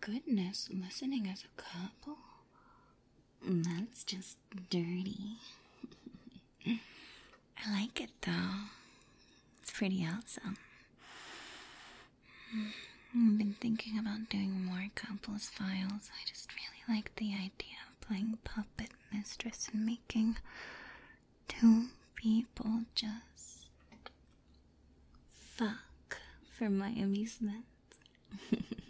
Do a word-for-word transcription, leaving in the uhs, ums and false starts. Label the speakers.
Speaker 1: goodness, listening as a couple? That's just dirty. I like it though. It's pretty awesome. I've been thinking about doing more couples files. I just really like the idea of playing puppet mistress and making two people just fuck for my amusement.